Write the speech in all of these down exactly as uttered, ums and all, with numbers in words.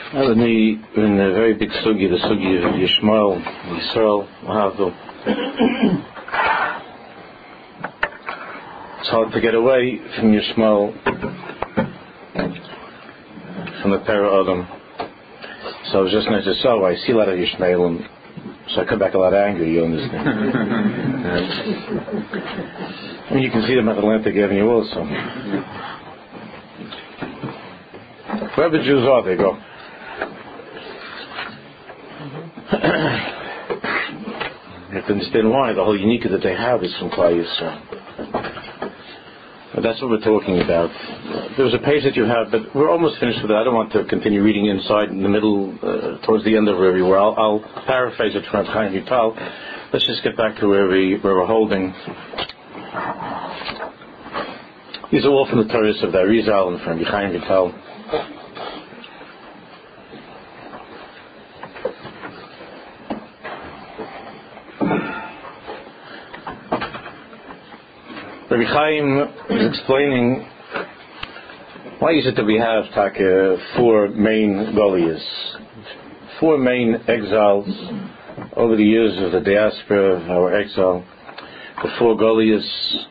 Well, in, the, in a very big sugi, the sugi of Yishmael, Yisrael, Mahavdil. It's hard to get away from Yishmael, from the Para Adam. So I was just nice to say, I see a lot of Yishmael, and so I come back a lot angry, you understand? I mean, you can see them at Atlantic Avenue also. Wherever Jews are, they go. You have to understand why. The whole uniqueness that they have is from Klal Yisrael. But that's what we're talking about. There's a page that you have, but we're almost finished with it. I don't want to continue reading inside in the middle, uh, towards the end of where we were. I'll, I'll paraphrase it from Chaim Vital. Let's just get back to where, we, where we're holding. These are all from the Torahs of the Arizal and from Chaim Vital. Rabbi Chaim is explaining why is it that we have taka, four main golias, four main exiles over the years of the diaspora of our exile, the four golias,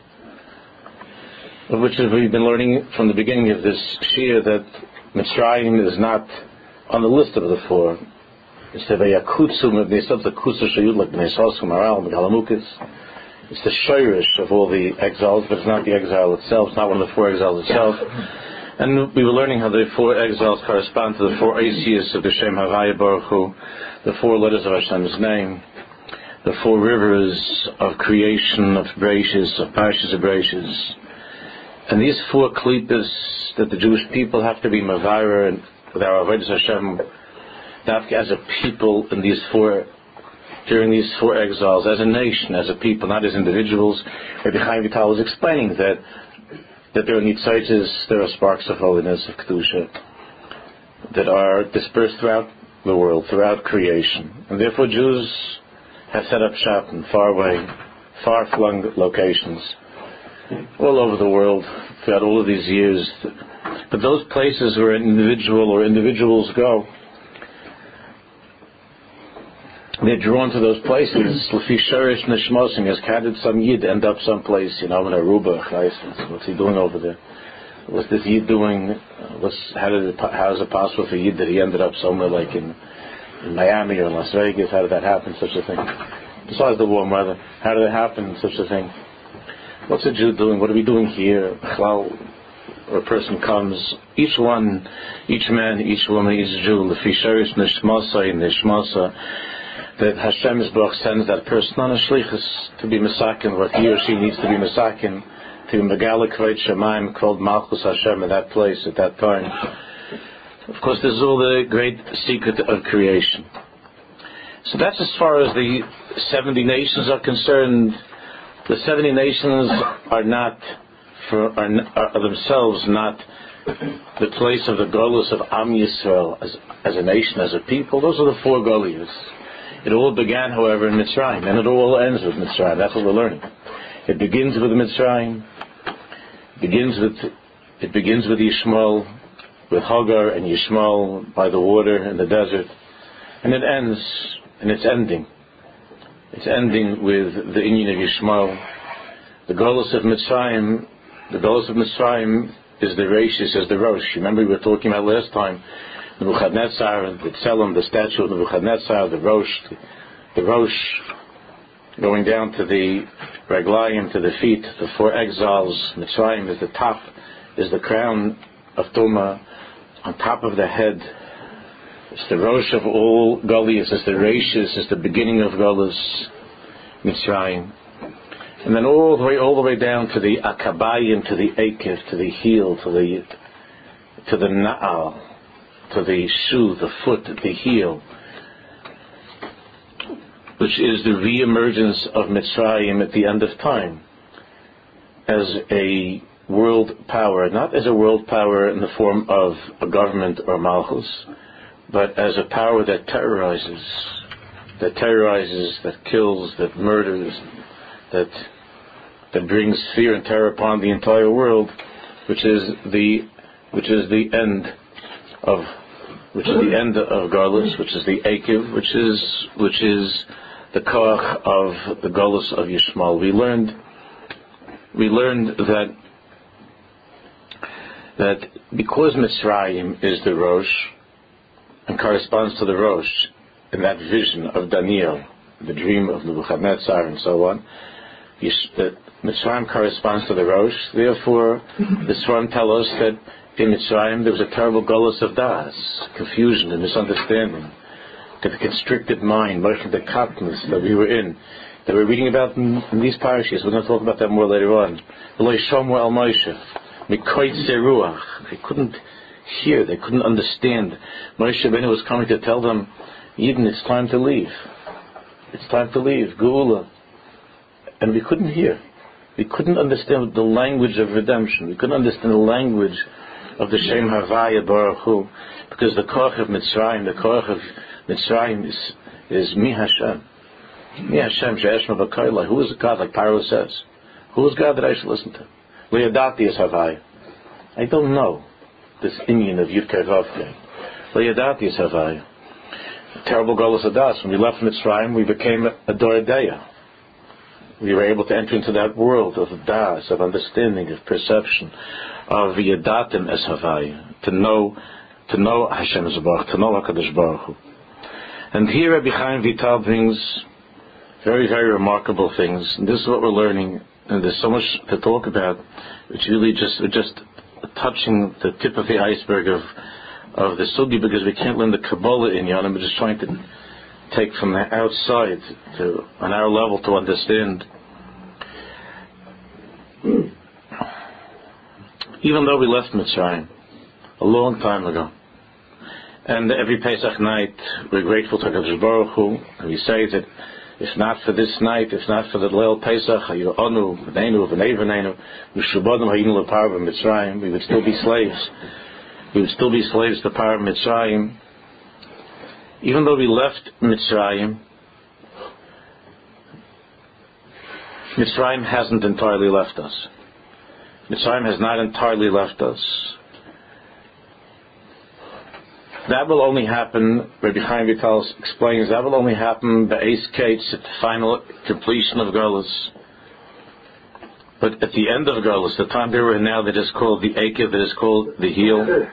of which we've been learning from the beginning of this shir that Mitzrayim is not on the list of the four. It's the Vayakutsu Mebnei Sotza Kusa Shayudlak Bnei Sosum Aral Megalamukis. It's the shirish of all the exiles, but it's not the exile itself. It's not one of the four exiles itself. And we were learning how the four exiles correspond to the four Asiyas of the Shem Havaya Baruch Hu, the four letters of Hashem's name, the four rivers of creation, of Bereshis, of Parshas of Bereshis. And these four klippas that the Jewish people have to be Mavara and with our Avodas Hashem, as a people in these four during these four exiles, as a nation, as a people, not as individuals. Rabbi Chaim Vital was explaining that that there are nitzitzes, there are sparks of holiness, of kedusha, that are dispersed throughout the world, throughout creation, and therefore Jews have set up shop in faraway, far-flung locations, all over the world, throughout all of these years. But those places where an individual or individuals go, they're drawn to those places. Lefi Shorish Nishmosim, as Kadid some Yid end up someplace, you know, in Aruba, what's he doing over there? What's this Yid doing? What's, how did it, how is it possible for Yid that he ended up somewhere like in, in Miami or in Las Vegas? How did that happen, such a thing? Besides the warm weather, how did it happen, such a thing? What's a Jew doing? What are we doing here? Or a person comes, each one, each man, each woman, each Jew, Lefi Shorish Nishmosa, Nishmosa, that Hashem's Baruch sends that person on a shlichus to be Mesakin, what he or she needs to be Mesakin, to Megala Kveit Shemaim, called Malchus Hashem at that place, at that time. Of course, this is all the great secret of creation. So that's as far as the seventy nations are concerned. The seventy nations are not, for, are, are themselves not the place of the Golus of Am Yisrael as, as a nation, as a people. Those are the four Golias. It all began, however, in Mitzrayim, and it all ends with Mitzrayim. That's what we're learning. It begins with Mitzrayim. It begins with it begins with Yishmael, with Hagar and Yishmael by the water in the desert, and it ends, and it's ending. It's ending with the Inyan of Yishmael. The Golus of Mitzrayim, the Golus of Mitzrayim is the Reishis, is the Rosh. Remember we were talking about last time. Nebuchadnezzar, the Tselem, the statue of Nebuchadnezzar, the Rosh, the Rosh, going down to the Raglayim, to the feet, the four exiles. Mitzrayim is the top, is the crown of Tuma, on top of the head. It's the Rosh of all Golias, it's the Reishis, it's the beginning of Golas, Mitzrayim. And then all the way, all the way down to the Akabayim, to the Ekev, to the heel, to the, to the Na'al, to the shoe, the foot, the heel, which is the re-emergence of Mitzrayim at the end of time as a world power, not as a world power in the form of a government or Malchus, but as a power that terrorizes, that terrorizes, that kills, that murders, that that brings fear and terror upon the entire world, which is the which is the end of which is the end of Galus, which is the Ekev, which is which is the koach of the Galus of Yishmael. We learned we learned that that because Mitzrayim is the Rosh and corresponds to the Rosh in that vision of Daniel, the dream of Nebuchadnezzar and so on, that Mitzrayim corresponds to the Rosh. Therefore, the Sfarim tell us that in Mitzrayim there was a terrible Galus of Das, confusion and misunderstanding, that the constricted mind, motion the katnus that we were in, that we're reading about in, in these parashas. We're going to talk about that more later on. They couldn't hear, they couldn't understand. Moshe Rabbeinu was coming to tell them, Yidden, it's time to leave. It's time to leave. Geula. And we couldn't hear. We couldn't understand the language of redemption. We couldn't understand the language of the Shem Havaya Baruch Hu, because the koach of Mitzrayim, the koach of Mitzrayim is is Mi Hashem. Mi Hashem she'eshma b'koilai. Who is God, like Paro says? Who is God that I should listen to? Le'yadati is Havaya. I don't know this Indian of Yud Kei Vav Kei. Le'yadati is Havaya. Terrible Galus Adas. When we left Mitzrayim, we became a Doradeya. We were able to enter into that world of Das, of understanding, of perception, of Yadatim es Havaya, to know, to know Hashem Zebach, to know HaKadosh Baruch Hu. And here Rabbi Chaim Vital brings very, very remarkable things. And this is what we're learning. And there's so much to talk about. It's really just, we're just touching the tip of the iceberg of, of the Sugi, because we can't learn the Kabbalah in Yonim. We're just trying to take from the outside to on our level to understand. Even though we left Mitzrayim a long time ago, and every Pesach night we're grateful to HaKadosh Baruch Hu, and we say that if not for this night, if not for the Leil Pesach, we would still be slaves. We would still be slaves to Par Mitzrayim. Even though we left Mitzrayim, Mitzrayim hasn't entirely left us. Mitzrayim has not entirely left us. That will only happen, Rabbi Chaim Vital explains, that will only happen Be'ez Kates at the final completion of Galus. But at the end of Galus, the time they were in now that is called the Ekev, that is called the heel,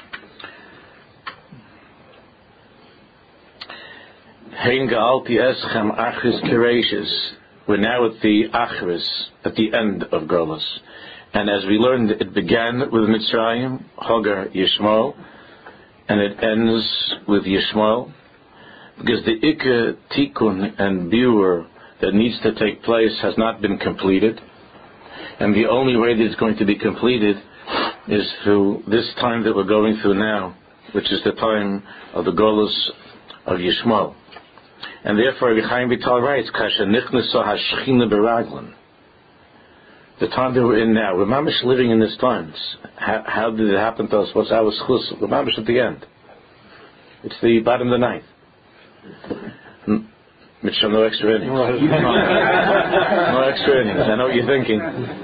we're now at the Achris, at the end of Galus. And as we learned, it began with Mitzrayim, Hagar, Yishmael, and it ends with Yishmael, because the Ikka, Tikkun, and Biur that needs to take place has not been completed. And the only way that it's going to be completed is through this time that we're going through now, which is the time of the Galus of Yishmael. And therefore, Rabbi Chaim Vital writes, Kasha Nichnasa Hashchina Beraglan. The time that we're in now, we're mamish living in this time. How, how did it happen to us? What's our schus? We're mamish at the end. It's the bottom of the ninth. Mitch, no extra innings. No extra innings. I know what you're thinking.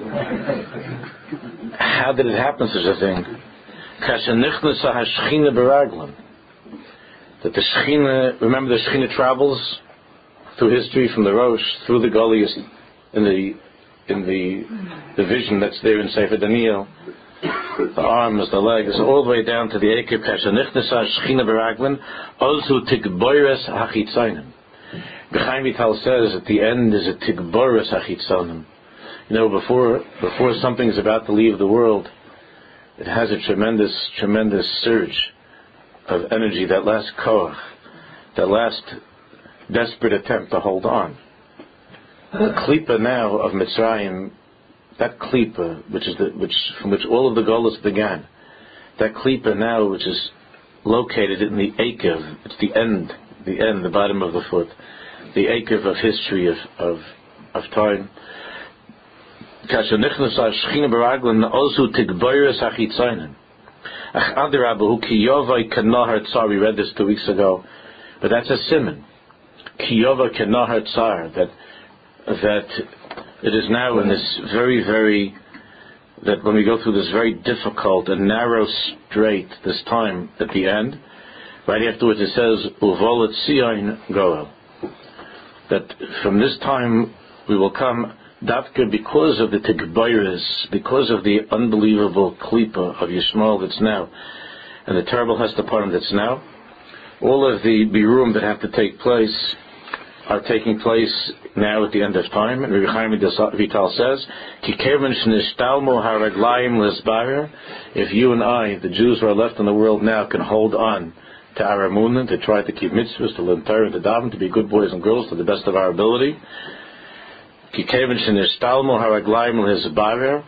How did it happen, such a thing? Kasha Nichnasa Hashchina Beraglan. That the Shechina, remember the Shechina travels through history from the Rosh, through the Goliath, in the in the the vision that's there in Sefer Daniel, the arms, the legs, all the way down to the Ekev Kasha Nichnasa Shechina Beraglan, also Tigboires Hachitzanim. Chaim Vital says at the end is a Tigboires Hachitzanim. You know, before before something is about to leave the world, it has a tremendous, tremendous surge of energy, that last koach, that last desperate attempt to hold on. The klipa now of Mitzrayim, that klipa, which is the, which from which all of the Golus began, that klipa now, which is located in the Ekev, it's the end, the end, the bottom of the foot, the Ekev of history of of, of time. Kasha Nichnasa Shechina Beraglan also Tigboires Hachitzanim. We read this two weeks ago, but that's a simon. Kiyova kenahar tsar, that that it is now in this very, very, that when we go through this very difficult and narrow strait, this time at the end, Right afterwards it says, Uvolet Sion Goel. That from this time we will come, Dafka, because of the Tigbayris, because of the unbelievable Klipa of Yishmael that's now, and the terrible Hestaparim that's now, all of the Biruim that have to take place are taking place now at the end of time. And Rabbi Chaim Vital says, Ki kevan shnishtalmu haraglayim lesbarer, if you and I, the Jews who are left in the world now, can hold on to our emunah, to try to keep mitzvahs, to learn Torah, to daven, to be good boys and girls to the best of our ability. Ki kevan shnishtalmu haraglayim lesbarer,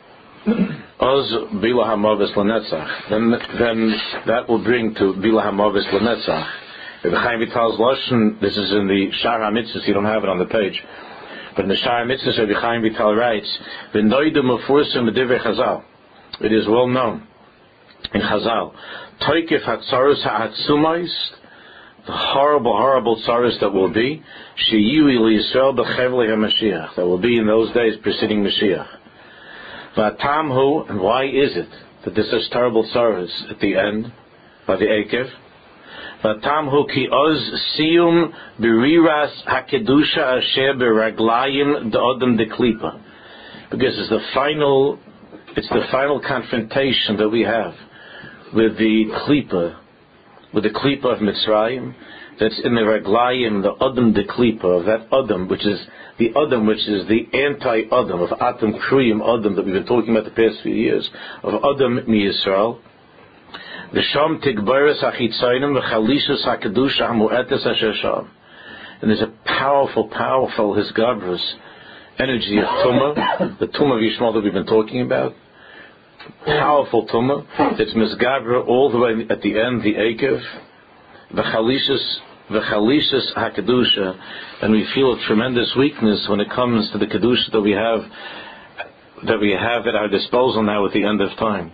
oz bila hamavis lenetzach. Then, then that will bring to bila hamavis lenetzach. Rabbi Chaim Vital's Lashon, this is in the Shar HaMitzvahs, you don't have it on the page, but in the Shar HaMitzvahs, Rabbi Chaim Vital writes, V'noidu mefursim b'divrei Chazal. It is well known in Chazal, Toikif hatzarus ha'atzumais, the horrible, horrible tzaros that will be, Sheyiu Yisrael b'chevlei HaMashiach, that will be in those days preceding Mashiach. V'atam hu, and why is it that there's such terrible tzaros at the end, by the Ekev? V'atam hu ki oz siyum b'riras hakedusha asher b'raglayim da'odem deklipa. Because it's the final, it's the final confrontation that we have with the klipa, with the klipa of Mitzrayim, that's in the raglayim, the odem deklipa, of that odem, which is the odem, which is the anti-odem, of atom kriyim odem that we've been talking about the past few years, of odem mi Yisrael. The Sham Tigbaris Achitzainim, the Chalishas Hakadusha Hamuetes Asher Sham. And there's a powerful, powerful Hisgabras energy of Tumah, the Tumah of Yishmael that we've been talking about. Powerful Tumah. It's Misgabra all the way at the end, the Ekev, the Chalishas, the Chalishas Hakadusha. And we feel a tremendous weakness when it comes to the Kedusha that we have, that we have at our disposal now at the end of time.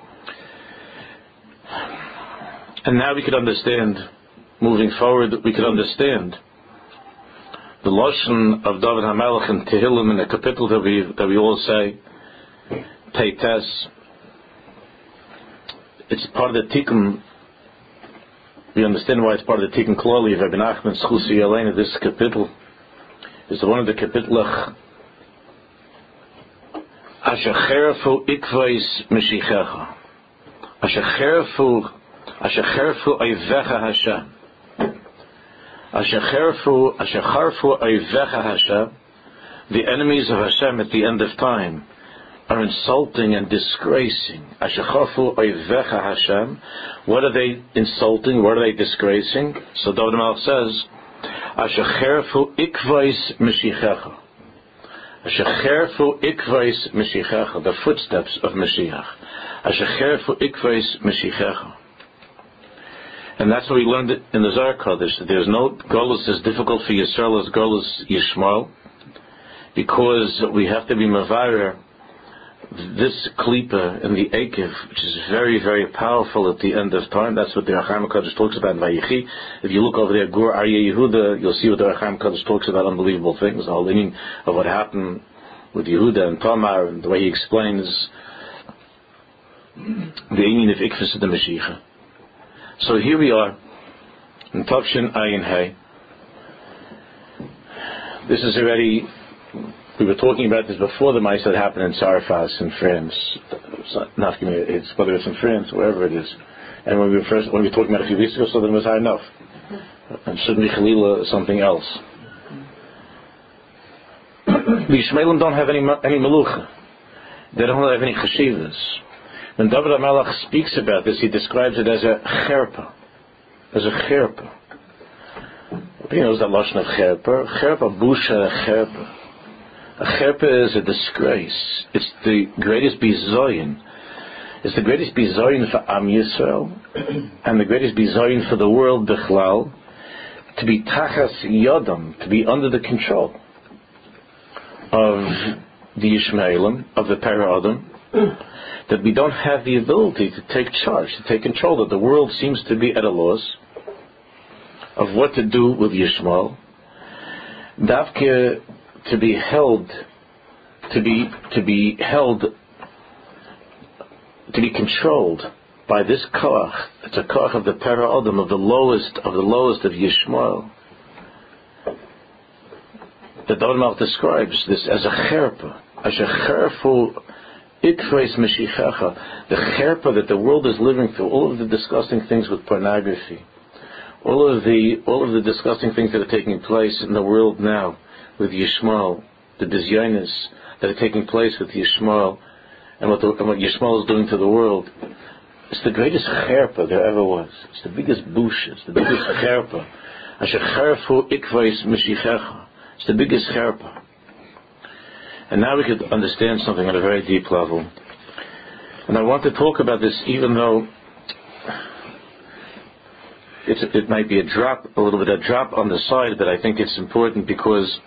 And now we could understand, moving forward, we could understand the Lashon of David HaMelech and Tehillim in the capital that we that we all say, Peites. It's part of the Tikkun. We understand why it's part of the Tikkun Klali of Rabbi Nachman Schusi Yelena. This capital is one of the Kapitlach Asher Cherefu Ikvais Meshichecha. Asher Cherefu Asher Cherefu Oivecha Hashem. Asher Cherefu Asher Cherefu Oivecha Hashem. The enemies of Hashem at the end of time are insulting and disgracing. Asher Cherefu Oivecha Hashem. What are they insulting? What are they disgracing? So David HaMelech says, Asher Cherefu Ikvais Meshichecha. Asher Cherefu Ikvais Meshichecha. The footsteps of Mashiach. Asher Cherefu Ikvais Meshichecha. And that's what we learned in the Zohar Kodesh, that there's no Golus as difficult for Yisrael as Golus Yishmael, because we have to be Mavarer, this Klipa in the Ekev, which is very, very powerful at the end of time. That's what the Racham HaKadosh talks about in Vayichi. If you look over there, Gur Aryeh Yehuda, you'll see what the Racham HaKadosh talks about, unbelievable things, the whole meaning of what happened with Yehuda and Tamar, and the way he explains the meaning of Ikvus of the Mashiach. So here we are in Tavshin Ayin Hay. This is already, we were talking about this before the mice that happened in Sarfas in France. It's not, it's whether it's in France or wherever it is. And when we were first, when we were talking about it a few weeks ago, so then it was high enough. And shouldn't be Chalila something else. The Yishmaelim don't have any any melucha. They don't have any chashivas. When David HaMelech speaks about this, he describes it as a cherpa, as a cherpa. He knows that lashon of cherpa. Cherpa, busha, cherpa. A cherpa is a disgrace. It's the greatest bizoyin. It's the greatest bizoyin for Am Yisrael, and the greatest bizoyin for the world bichlal, to be tachas yodam, to be under the control of the Yishmaelim, of the Paradim, that we don't have the ability to take charge, to take control, that the world seems to be at a loss of what to do with Yishmael. Davke, to be held, to be to be held, to be controlled by this koach, it's a koach of the Pera Adam, of the lowest, of the lowest of Yishmael. The David Melch describes this as a cherpa, as a cherfu ikreis meshichecha, the cherpa that the world is living through, all of the disgusting things with pornography, all of the all of the disgusting things that are taking place in the world now with Yishmael, the bizyonis that are taking place with Yishmael, and what, the, and what Yishmael is doing to the world. It's the greatest cherpa there ever was. It's the biggest busha. It's the biggest cherpa. Asher cherfu ikreis meshichecha. It's the biggest cherpa. And now we could understand something on a very deep level. And I want to talk about this even though it's, it might be a drop, a little bit of a drop on the side, but I think it's important because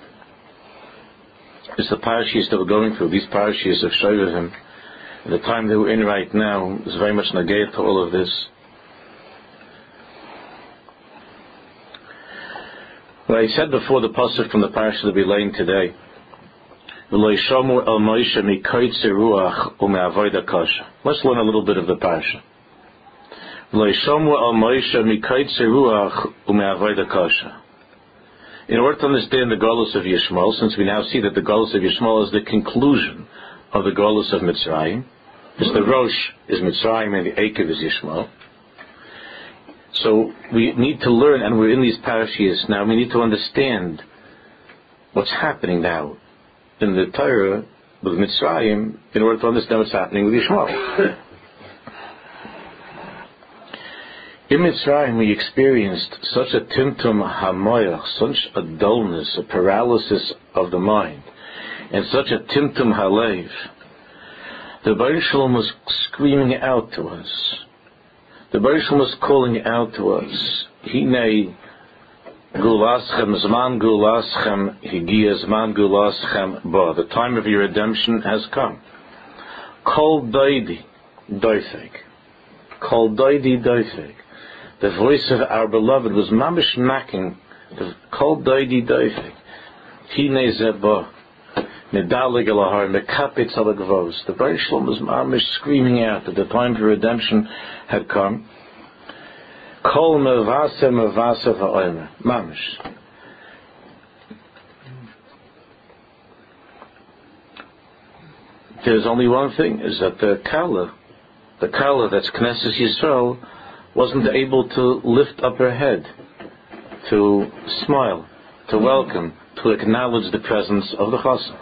it's the parashiyos that we're going through. These parashiyos of Shayvim, and the time that we're in right now is very much negate to all of this. What I said before, the pasuk from the parasha that we learned today, let's learn a little bit of the parasha. In order to understand the Golus of Yishmael, since we now see that the Golus of Yishmael is the conclusion of the Golus of Mitzrayim, because the Rosh is Mitzrayim and the Ekev is Yishmael. So we need to learn, and we're in these parashiyos now, we need to understand what's happening now in the Torah with Mitzrayim in order to understand what's happening with Yishmael. In Mitzrayim we experienced such a timtum hamoyach, such a dullness, a paralysis of the mind, and such a timtum halev. The Baruch Shalom was screaming out to us. The Baruch Shalom was calling out to us. Hinei gulaschem zman gulaschem higia zman gulaschem ba. The time of your redemption has come. Kol daidi doifek. Kol daidi doifek. The voice of our beloved was mamish knocking. The kol daidi doifek. Hinei zeba. Medalig alahar mekapitz alagvos. The Baruch Shalom was mamish screaming out that the time for redemption had come. Kol mevase mevase va'omer. Mamish. There's only one thing, is that the Kala, the Kala that's Knesset Yisrael, wasn't able to lift up her head, to smile, to welcome, to acknowledge the presence of the Chassan.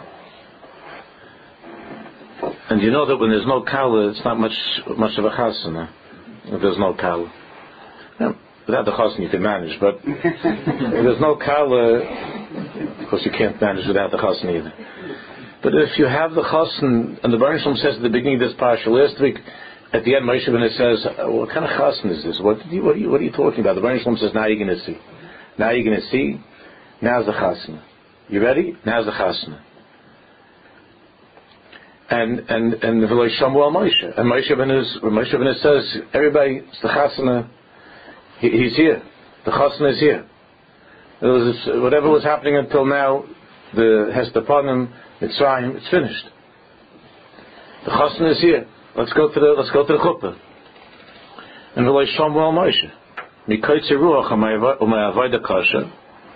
And you know that when there's no Kala, it's not much much of a Chassan. If there's no Kala. Yeah, without the Chassan you can manage, but if there's no Kala, of course you can't manage without the Chassan either. But if you have the Chassan, and the Baruch Shalom says at the beginning of this parasha, last week, at the end, Moshe Rabbeinu says, what kind of Chassan is this? What, you, what, are you, what are you talking about? The Baruch Shalom says, now you're going to see. Now you're going to see. Now's the Chassan. You ready? Now's the Chassan. And and and V'lo Shamu Moshe. And Moshe Rabbeinu, Moshe Rabbeinu says, everybody, it's the Chassan. He, he's here. The Chassan is here. It was, whatever was happening until now, the Hestapanim, Mitzrayim, it's finished. The Chassan is here. Let's go to the let's go to the chuppah. And V'lo Shamu Moshe. Mikoytze ruach u'ma'avoda kasha.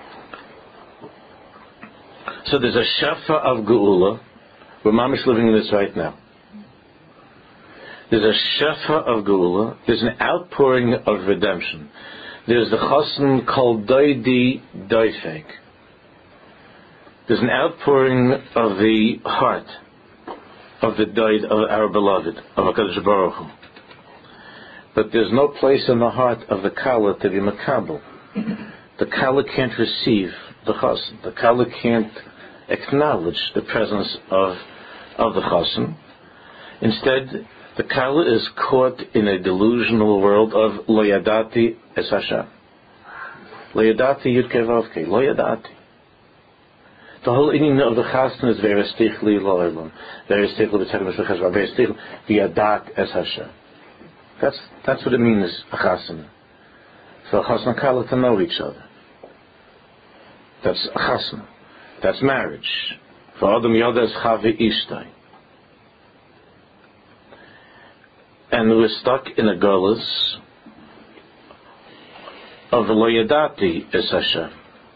So there's a shafa of geula. We're mamish living in this right now. There's a shafa of geula. There's an outpouring of redemption. There's the chassan called doidi doifek. There's an outpouring of the heart of the doid of our beloved, of HaKadosh Baruch Hu. But there's no place in the heart of the kala to be makabel. The kala can't receive the chassan. The kala can't acknowledge the presence of of the chassan. Instead, the kala is caught in a delusional world of lo yadati es Hashem. Lo yadati yudke vavke. Lo yadati. The whole meaning of the chassan is verestichli lo elam. Verestichli b'techem shvechashva. Verestichli v'yadak es Hashem. That's that's what it means, a chassan. For a chassan and kala to know each other. That's a chassan. That's marriage. For Adam Yodas Chavi Ishtai. And we're stuck in a golus of Lo Yadati es Hashem.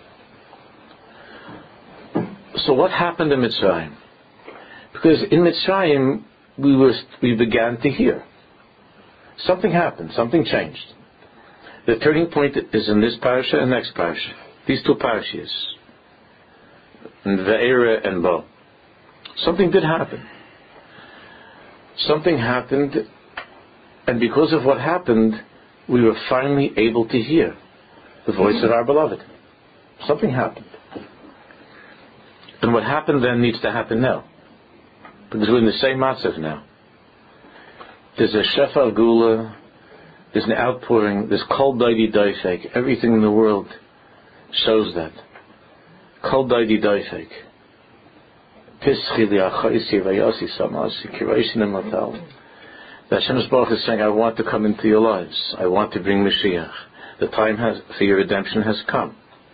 So what happened in Mitzrayim? Because in Mitzrayim we were we began to hear. Something happened, something changed. The turning point is in this parasha and next parasha. These two parashas. In Ve'era and Bo. Something did happen. Something happened, and because of what happened, we were finally able to hear the voice of our beloved. Something happened. And what happened then needs to happen now. Because we're in the same matzav now. There's a shefa gula, there's an outpouring, there's kol daidi daifek. Everything in the world shows that. Kol daidi daifek. Pischi li'achaisi vayasi samasi kiration imatal. That Hashem Baruch is saying, I want to come into your lives. I want to bring Mashiach. The time has, for your redemption has come.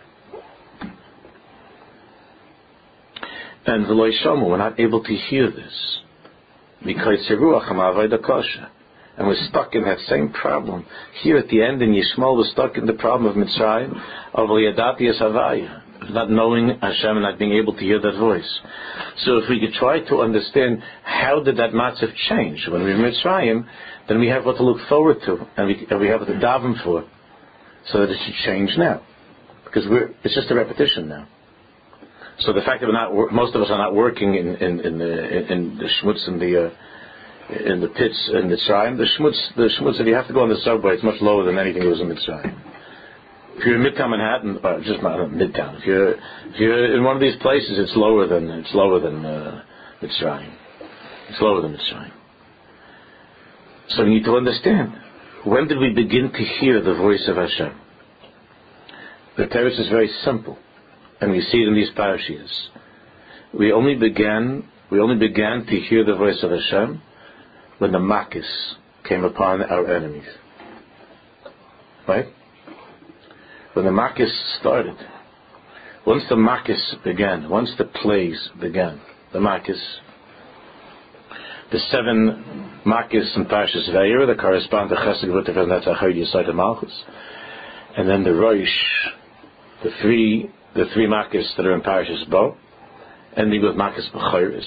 And v'lo yishamu, we're not able to hear this. Because Ruach HaMavai Dakasha. And we're stuck in that same problem. Here at the end in Yishmael, we're stuck in the problem of Mitzrayim, of Liyadati Es Havaya, of not knowing Hashem and not being able to hear that voice. So if we could try to understand how did that matzav change when we were in Mitzrayim, then we have what to look forward to, and we, and we have what to daven for, so that it should change now. Because we're, it's just a repetition now. So the fact that we're not, most of us are not working in in, in the in the schmutz in the uh, in the pits in Mitzrayim. The schmutz, the schmutz. If you have to go on the subway, it's much lower than anything that was in Mitzrayim. If you're in Midtown Manhattan, or just not Midtown. If you're if you're in one of these places, it's lower than it's lower than uh, Mitzrayim. It's lower than Mitzrayim. So we need to understand, when did we begin to hear the voice of Hashem? The teretz is very simple. And we see it in these parashas. We only began, we only began to hear the voice of Hashem when the makis came upon our enemies. Right? When the makis started. Once the makis began, once the plagues began, the makis, the seven makis in Parashas Vayera that correspond to Chesed Gvurah and Netzach Yisod and Malchus, and then the Rosh, the three the three makis that are in Parashas Bo, ending with makis b'chayris,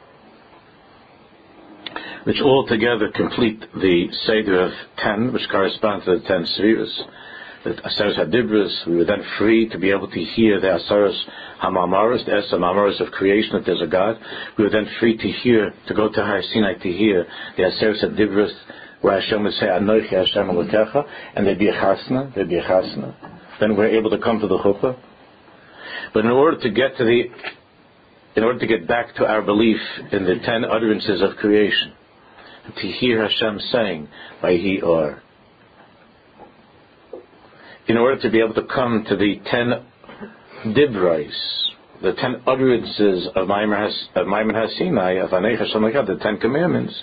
which all together complete the Seder of ten, which corresponds to the ten Sfiros. The Aseres HaDibros, we were then free to be able to hear the Aseres HaMamaros, the Esa Mamaros of creation, that there's a God. We were then free to hear, to go to Har Sinai to hear the Aseres HaDibros, where Hashem would say, Anochi Hashem Elokecha, and there'd be a chasna, there'd be a chasna. Then we're able to come to the chuppah. But in order to get to the, in order to get back to our belief in the ten utterances of creation, to hear Hashem saying, Vayhi Or, in order to be able to come to the ten dibrais, the ten utterances of Maimon HaSinai, of Anei Hashem Echad, the Ten Commandments,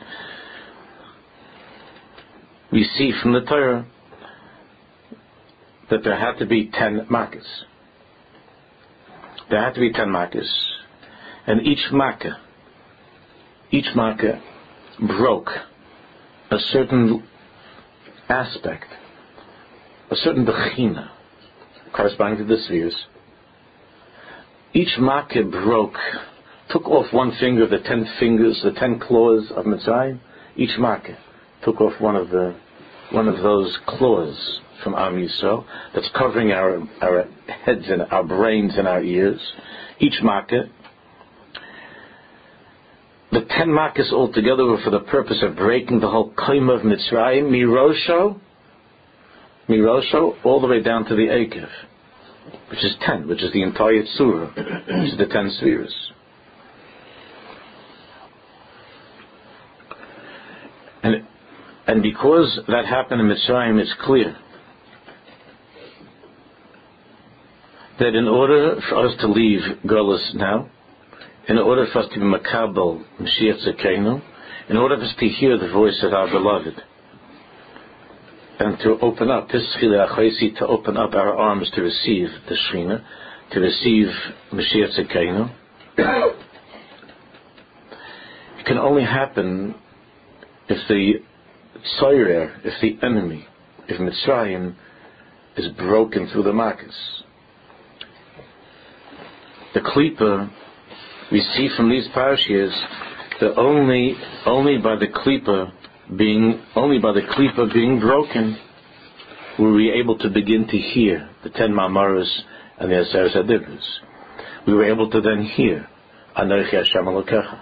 we see from the Torah that there had to be ten makkahs. There had to be ten makkahs. And each makkah, each makkah broke a certain aspect, a certain bechina, corresponding to the spheres. Each makkah broke, took off one finger of the ten fingers, the ten claws of Mitzrayim. Each makkah took off one of the, one of those claws from Am Yisrael that's covering our our heads and our brains and our ears. Each makkah. The ten makkahs altogether were for the purpose of breaking the whole kaim of Mitzrayim, Mirosho, Mirosho, all the way down to the Ekev, which is ten, which is the entire Tzura, which is the ten spheres. And and because that happened in Mitzrayim, it's clear that in order for us to leave Golus now, in order for us to be Makabel Mashiach Tzidkeinu, in order for us to hear the voice of our beloved, and to open up, to open up our arms to receive the Shekhinah, to receive Mashiach Tzidkeinu, it can only happen if the tzoyer, if the enemy, if Mitzrayim is broken through the Makkos. The Klippa, we see from these parashas that only only by the Klippa being only by the Klippa being broken were we able to begin to hear the ten Ma'amaros and the Aseret HaDibros. We were able to then hear Anochi Hashem Elokecha.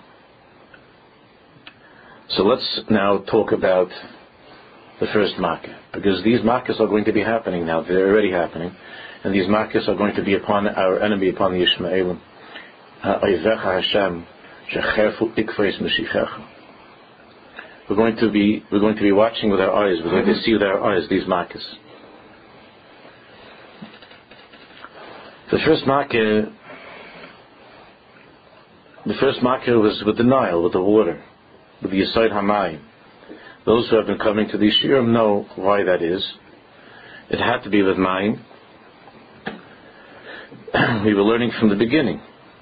So let's now talk about the first Makkah, because these Makkahs are going to be happening now. They're already happening, and these Makkahs are going to be upon our enemy, upon the Yishmaelim. Ha'oivecha Hashem shecherfu ikveis meshichecha. We're going to be we're going to be watching with our eyes. We're going to see with our eyes these Makkahs. The first Makkah, the first Makkah was with the Nile, with the water, with the Yesod HaMayim. Those who have been coming to the Shiurim know why that is. It had to be with Mayim. We were learning from the beginning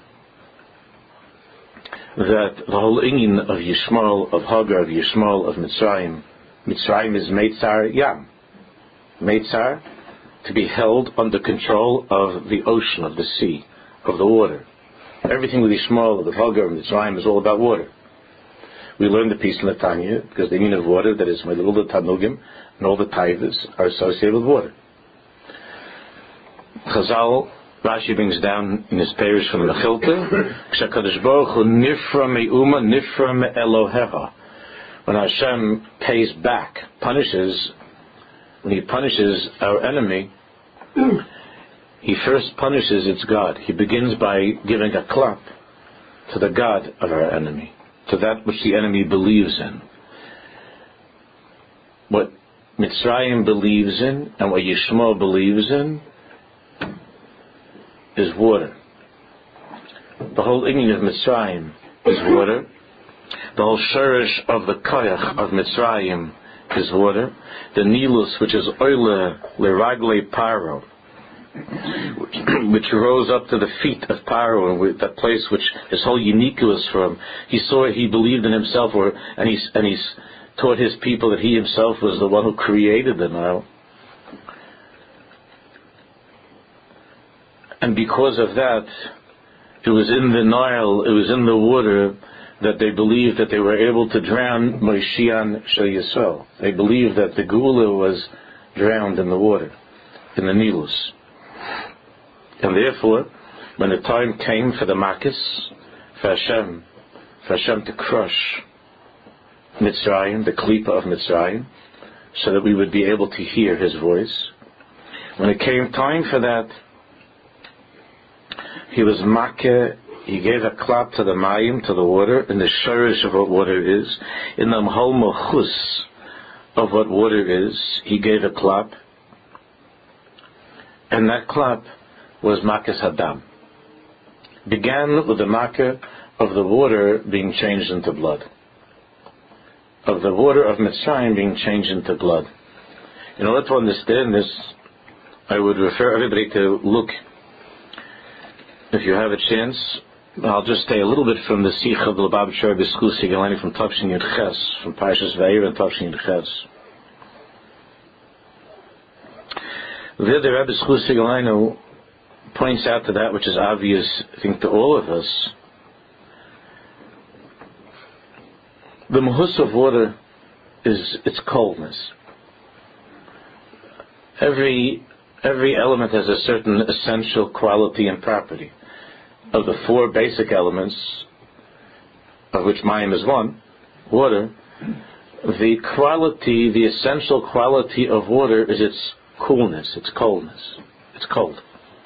that the whole inyan of Yishmael, of Hagar, of Yishmael, of Mitzrayim, Mitzrayim is Meitzar Yam. Meitzar, to be held under control of the ocean, of the sea, of the water. Everything with Yishmael, with Hagar, and Mitzrayim is all about water. We learned the piece in the Tanya, because the meaning of water, that is, all the Tanugim and all the Taivas are associated with water. Chazal, Rashi brings down in his parish from the Mechilta, K'shakadosh Baruch Hu nifra me'uma nifra me'elohecha. When Hashem pays back, punishes, when He punishes our enemy, He first punishes its God. He begins by giving a clap to the God of our enemy, to that which the enemy believes in. What Mitzrayim believes in and what Yishmael believes in is water. The whole inyan of Mitzrayim is water. The whole shurish of the koyach of Mitzrayim is water. The Nilus, which is oile leragle paro, which, which rose up to the feet of Paro, and that place which his whole unique was from. He saw, he believed in himself, or and he and he taught his people that he himself was the one who created the Nile. And because of that, it was in the Nile, it was in the water, that they believed that they were able to drown Moshiach Shel Yisrael. They believed that the Geula was drowned in the water, in the Nilus. And therefore, when the time came for the Makkos, for Hashem, for Hashem to crush Mitzrayim, the Klippa of Mitzrayim, so that we would be able to hear His voice, when it came time for that, He was Makkah. He gave a clap to the Mayim, to the water, in the shurish of what water is, in the whole mochus of what water is. He gave a clap, and that clap was Makkos Hadam. Began with the Makkah of the water being changed into blood, of the water of Mitzrayim being changed into blood. In order to understand this, I would refer everybody to look, if you have a chance, I'll just stay a little bit from the Sikh of the Lubavitcher B'Schusi Galani from Tavshin Yud Ches, from Parshas Vayir and Tavshin Yud Ches. There the Rebbe Schusi Galani points out to that which is obvious, I think, to all of us. The mahus of water is its coldness. Every every element has a certain essential quality and property. Of the four basic elements, of which Mayim is one, water, the quality, the essential quality of water is its coolness, its coldness. It's cold.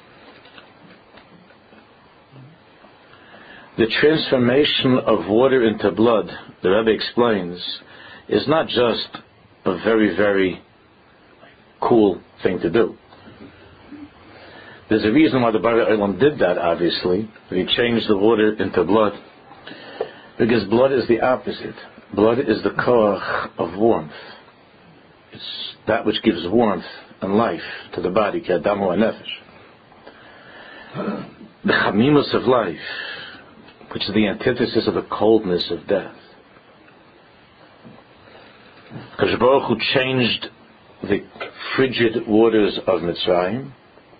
The transformation of water into blood, the Rebbe explains, is not just a very, very cool thing to do. There's a reason why the Borei Olam did that, obviously. He changed the water into blood. Because blood is the opposite. Blood is the koach of warmth. It's that which gives warmth and life to the body, ki adam hu hanefesh. The chamimus of life, which is the antithesis of the coldness of death. Kadosh Baruch Hu changed the frigid waters of Mitzrayim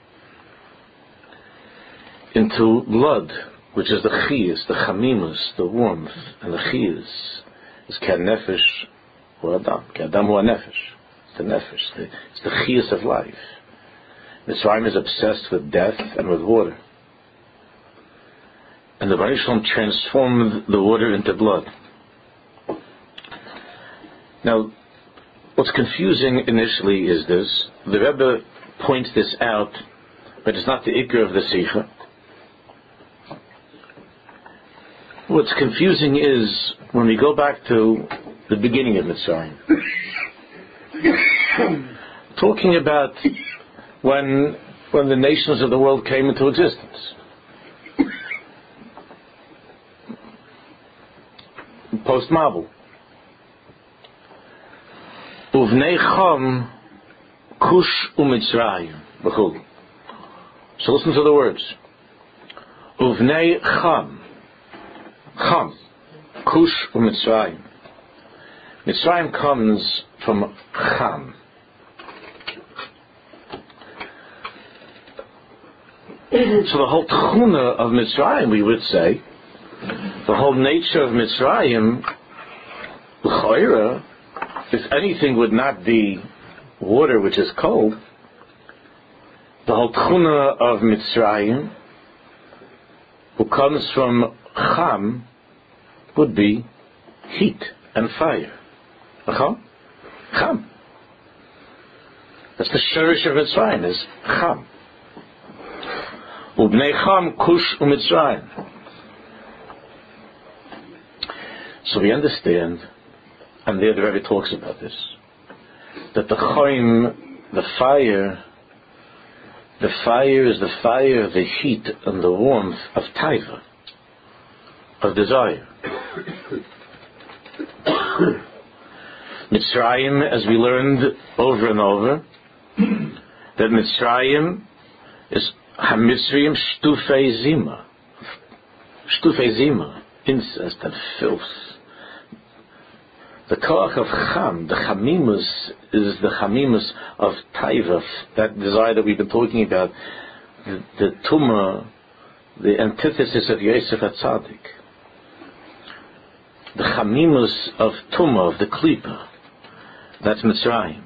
into blood, which is the chiyas, the chamimus, the warmth, and the chiyas is k'nefesh or adam, k'adam hu nefesh. It's the nefesh, the, it's the chiyas of life. Mitzrayim is obsessed with death and with water, and the Baruch Shalom transformed the water into blood. Now, what's confusing initially is this. The Rebbe points this out, but it's not the ikar of the Sikha. What's confusing is when we go back to the beginning of Mitzrayim, talking about when when the nations of the world came into existence. Post-Mabul. Uvnei Cham Kush uMitzrayim. So listen to the words. Uvnei Cham. Cham. Kush uMitzrayim. Mitzrayim comes from Cham. So the whole tchuna of Mitzrayim, we would say, the whole nature of Mitzrayim, l'chayra, if anything would not be water which is cold, the whole tchuna of Mitzrayim, who comes from Cham, would be heat and fire. Cham? Cham. That's the shurish of Mitzrayim, is Cham. Ubnei Cham Kush uMitzrayim. So we understand, and there the Rebbe talks about this, that the Chaim, the fire, the fire is the fire, the heat and the warmth of taiva, of desire. Mitzrayim, as we learned over and over, that Mitzrayim is HaMitzrayim Shtufei Zima. Shtufei Zima, incest and filth. The koach of Cham, the Chamimus, is the Chamimus of Taiva, that desire that we've been talking about, the, the Tumah, the antithesis of Yosef HaTzadik. The Chamimus of Tumah, of the Klipa, that's Mitzrayim.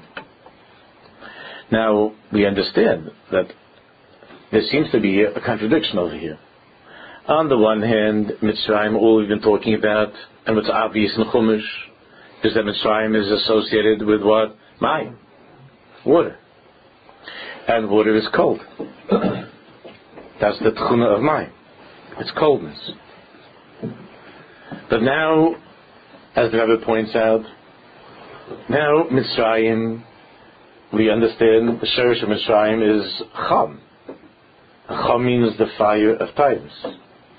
Now, we understand that there seems to be a contradiction over here. On the one hand, Mitzrayim, all we've been talking about, and what's obvious in Chumash, is that Mitzrayim is associated with what? Mayim. Water. And water is cold. That's the tchuna of Mayim. It's coldness. But now, as the Rebbe points out, now Mitzrayim, we understand the shurish of Mitzrayim is Cham. Cham means the fire of Taivas.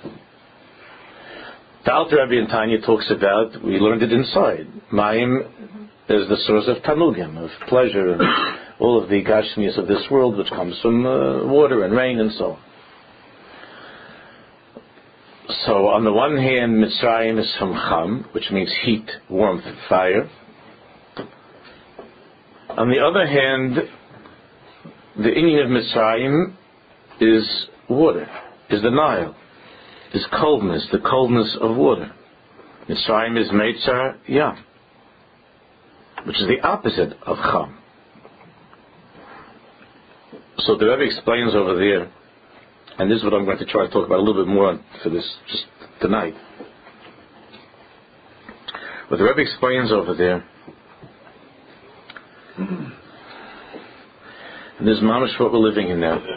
The Alter Rebbe in Tanya talks about, we learned it inside, Mayim is the source of Tanugim, of pleasure, and all of the Gashmias of this world, which comes from uh, water and rain and so on. So on the one hand, Mitzrayim is from Cham, which means heat, warmth, fire. On the other hand, the inyan of Mitzrayim is water, is the Nile, is coldness, the coldness of water. Mitzrayim is Meitzar Yam, which is the opposite of Cham. So the Rebbe explains over there, and this is what I'm going to try to talk about a little bit more for this just tonight. What the Rebbe explains over there, and this is mamash what we're living in now.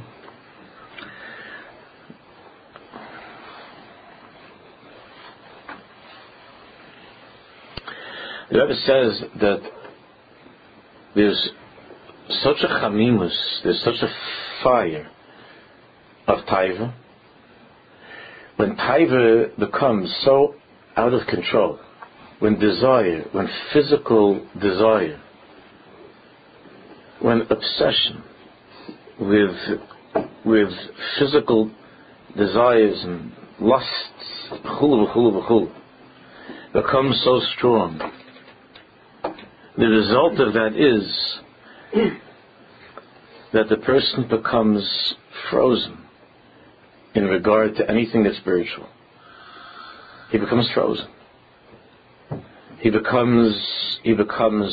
The Rebbe says that there's such a chamimus, there's such a fire of taiva. When taiva becomes so out of control, when desire, when physical desire, when obsession with with physical desires and lusts, b'chulu, b'chulu, b'chulu, becomes so strong, the result of that is that the person becomes frozen in regard to anything that's spiritual. He becomes frozen. He becomes he becomes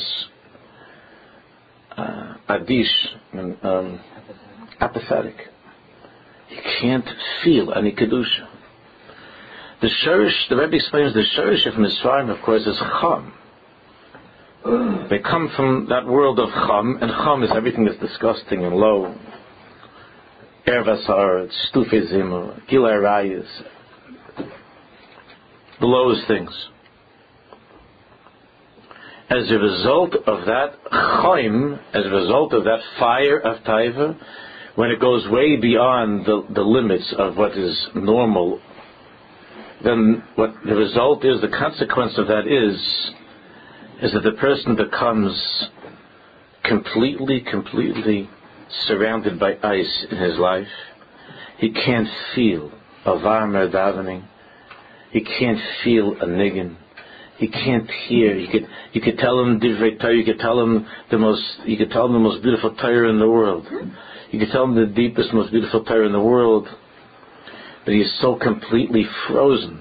uh, adish, um, apathetic. He can't feel any kedusha. The shorish, the Rebbe explains, the shorish of Mitzrayim, of course, is cham. They come from that world of cham, and cham is everything that's disgusting and low. Ervasar, stufe zimmer, gilai rayas, the lowest things. As a result of that chaim, as a result of that fire of taiva, when it goes way beyond the, the limits of what is normal, then what the result is, the consequence of that is, is that the person becomes completely, completely surrounded by ice in his life. He can't feel a varmer davening. He can't feel a niggin. He can't hear. You could you could tell him divrei Torah. You could tell him the most. You could tell him the most beautiful Torah in the world. You could tell him the deepest, most beautiful Torah in the world. But he is so completely frozen.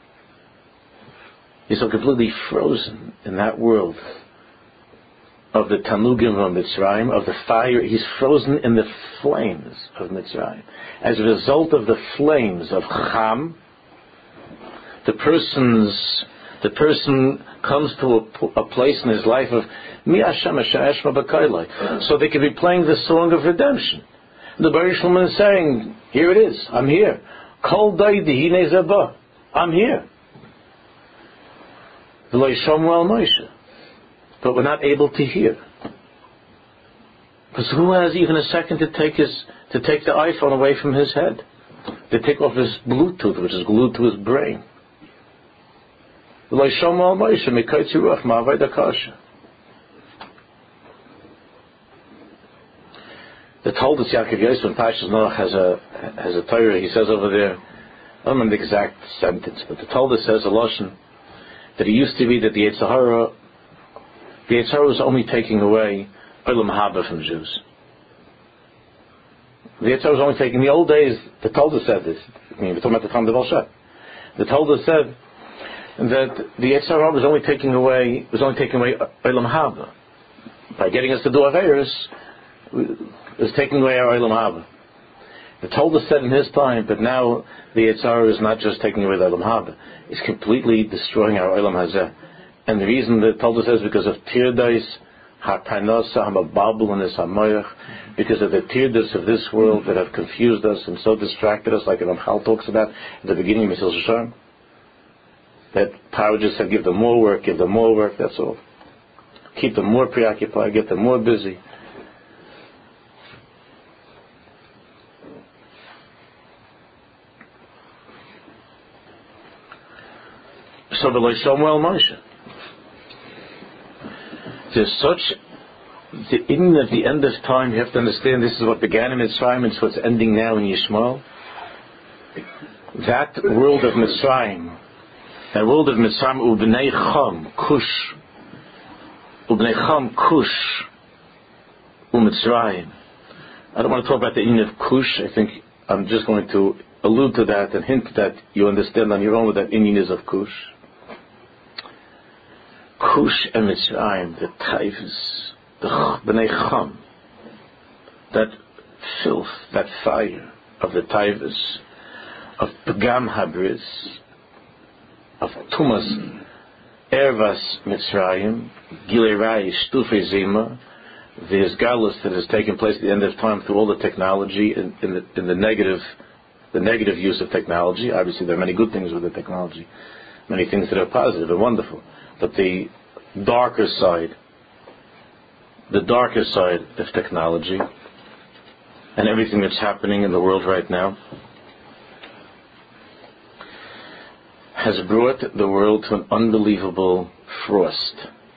He's so completely frozen in that world of the Tanugim of Mitzrayim, of the fire. He's frozen in the flames of Mitzrayim. As a result of the flames of Cham, the person's the person comes to a, a place in his life of Mi Hashem Hashem Eshma B'Kailai. So they could be playing the song of redemption. The Baruch Shalom is saying, here it is, I'm here. Kol Daidi Hine Zeba, I'm here. V'lo Yishomu El Moshe. But we're not able to hear. Because who has even a second to take his to take the iPhone away from his head? To take off his Bluetooth, which is glued to his brain. V'lo Yishomu El Moshe Mikaytzi Ruach Ma'avay Dakasha. The Toldos Yaakov Yosef in Parshas Noach has a has a Torah. He says over there, I don't remember the exact sentence, but the Toldos says a lashon that it used to be that the Yetzer Hara, the Yetzer Hara was only taking away Olam Haba from Jews. The Yetzer Hara was only taking, in the old days, the Toldos said this. I mean, we're talking about the time of the Volshah. The Toldos said that the Yetzer Hara was only taking away was only taking away Olam Haba by getting us to do Averos. Is taking away our Olam Haba. The Toldos said in his time, but now the Yetzer Hara is not just taking away the Olam Haba; it's completely destroying our Olam Hazeh. And the reason the Toldos says because of Tirdos, HaParnasa, HaMababul, and HaMoyach, because of the Tirdos of this world that have confused us and so distracted us, like Ramchal talks about at the beginning of Mesilas Yesharim. That power just said, give them more work, give them more work. That's all. Keep them more preoccupied, get them more busy. So the Samuel Moshe. There's such the in at the end of time. You have to understand this is what began in Mitzrayim. It's what's ending now in Yishmael. That world of Mitzrayim, that world of Mitzrayim, Ubnei Cham Kush, Ubnei Cham Kush, uMitzrayim. I don't want to talk about the Indian of Kush. I think I'm just going to allude to that and hint that you understand on your own what that Indian is of Kush. Kush and Mitzrayim, the Taivas, the Bnei Cham, that filth, that fire of the Taivas, of Pagam Habris, of Tumas, Ervas Mitzrayim, Gilei Rayas, Shtufe Zima, the Isgalus that has taken place at the end of time through all the technology in, in, the, in the negative, the negative use of technology. Obviously, there are many good things with the technology, many things that are positive and wonderful. But the darker side, the darker side of technology and everything that's happening in the world right now has brought the world to an unbelievable frost.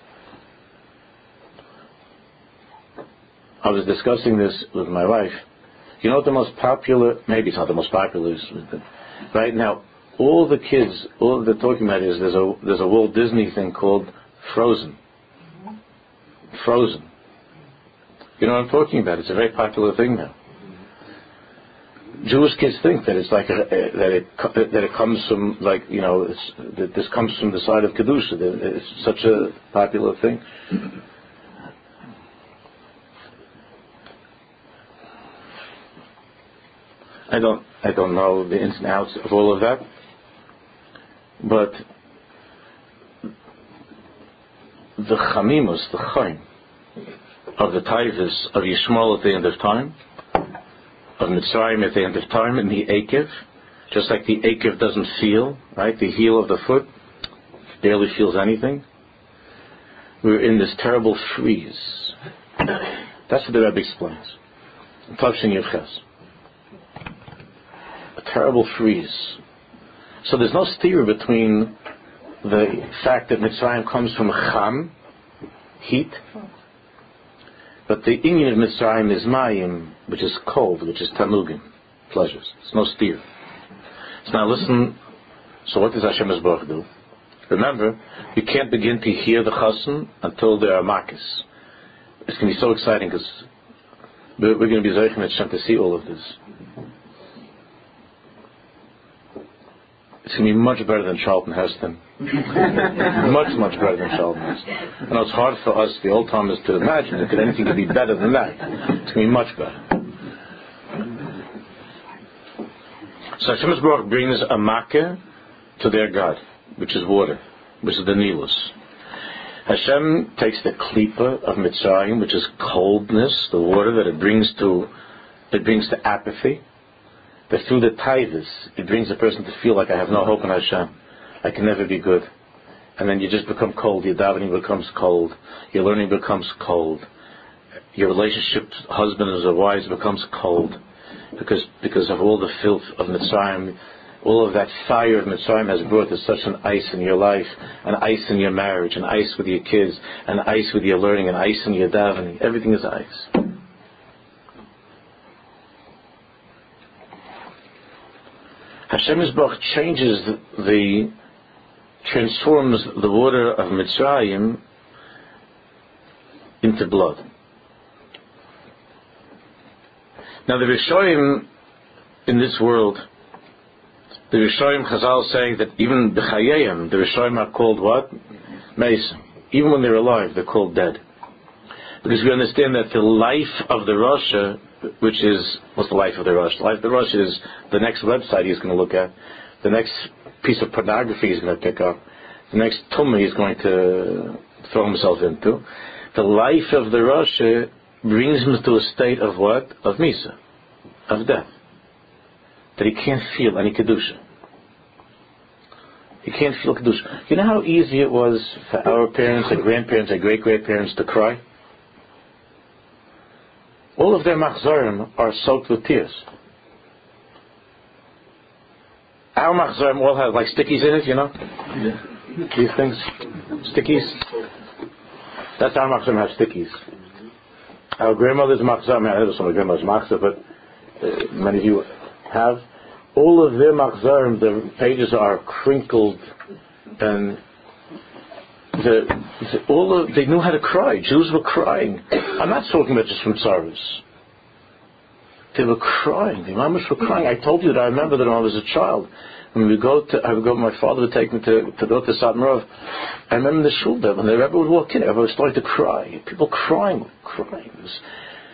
I was discussing this with my wife. You know what the most popular, maybe it's not the most popular, right now, all the kids, all they're talking about is there's a there's a Walt Disney thing called Frozen. frozen. You know what I'm talking about? It's a very popular thing now. Jewish kids think that it's like a, a, that it that it comes from, like, you know, it's, that this comes from the side of kedusha. That it's such a popular thing. I don't I don't know the ins and outs of all of that, but the chamimus, the chaim of the taivas of Yishmael at the end of time, of Mitzrayim at the end of time, and the Akev, just like the Akev doesn't feel, right? The heel of the foot barely feels anything. We're in this terrible freeze. That's what the Rebbe explains. Tavshin Yevches. A terrible freeze. So there's no steer between the fact that Mitzrayim comes from Cham, heat, but the inyan of Mitzrayim is Mayim, which is cold, which is Tanugim, pleasures. There's no steer. So now listen, so what does Hashem Yisborach do? Remember, you can't begin to hear the Chassan until there are Makis. It's going to be so exciting because we're, we're going to be Zeichen Hashem to see all of this. It's going to be much better than Charlton Heston. much, much better than Charlton Heston. And it's hard for us, the old timers, to imagine that anything could be better than that. It's going to be much better. So Hashem Yisborach brings a Makkah to their God, which is water, which is the Nilus. Hashem takes the Klippa of Mitzrayim, which is coldness, the water that it brings to, it brings to apathy. That through the taivas, it brings a person to feel like, I have no hope in Hashem. I can never be good. And then you just become cold. Your davening becomes cold. Your learning becomes cold. Your relationship, husband or wives, becomes cold. Because because of all the filth of Mitzrayim, all of that fire of Mitzrayim has brought to such an ice in your life, an ice in your marriage, an ice with your kids, an ice with your learning, an ice in your davening. Everything is ice. Hashem Yisborach changes the, the, transforms the water of Mitzrayim into blood. Now the Rishonim in this world, the Rishonim Chazal say that even B'chayayim, the Rishonim are called what? Meis. Even when they're alive, they're called dead. Because we understand that the life of the Rasha, which is, what's the life of the Rosh? The life of the Rosh is the next website he's going to look at, the next piece of pornography he's going to pick up, the next tumah he's going to throw himself into. The life of the Rosh brings him to a state of what? Of Misa, of death. That he can't feel any Kedusha. He can't feel Kedusha. You know how easy it was for our parents, our grandparents, our great-grandparents to cry? All of their machzorim are soaked with tears. Our machzorim all have like stickies in it, you know? Yeah. These things, stickies. That's our machzorim have stickies. Our grandmother's machzorim, I never saw my grandmother's machzor, but uh, many of you have. All of their machzorim, the pages are crinkled and The, the, all of, they knew how to cry. Jews were crying. I'm not talking about just from tzaras. They were crying. The mamas were crying. I told you that I remember that when I was a child. When we go to, I would go. My father would take me to, to go to Satmarov. I remember in the shul there when the Rebbe would walk in, everyone was starting to cry. People crying, crying. It was,